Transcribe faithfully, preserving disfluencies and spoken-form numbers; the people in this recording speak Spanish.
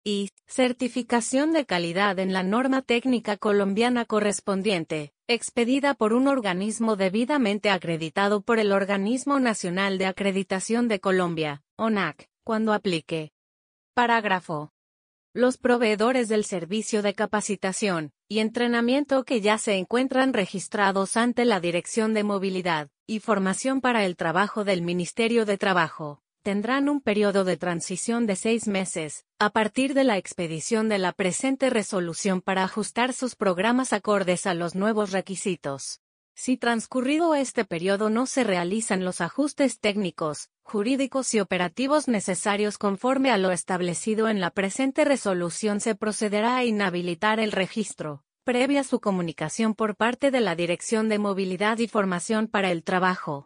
y certificación de calidad en la norma técnica colombiana correspondiente, expedida por un organismo debidamente acreditado por el Organismo Nacional de Acreditación de Colombia, ONAC, cuando aplique. Parágrafo. Los proveedores del servicio de capacitación y entrenamiento que ya se encuentran registrados ante la Dirección de Movilidad y Formación para el Trabajo del Ministerio de Trabajo, tendrán un periodo de transición de seis meses, a partir de la expedición de la presente resolución para ajustar sus programas acordes a los nuevos requisitos. Si transcurrido este periodo no se realizan los ajustes técnicos, jurídicos y operativos necesarios conforme a lo establecido en la presente resolución, se procederá a inhabilitar el registro, previa su comunicación por parte de la Dirección de Movilidad y Formación para el Trabajo.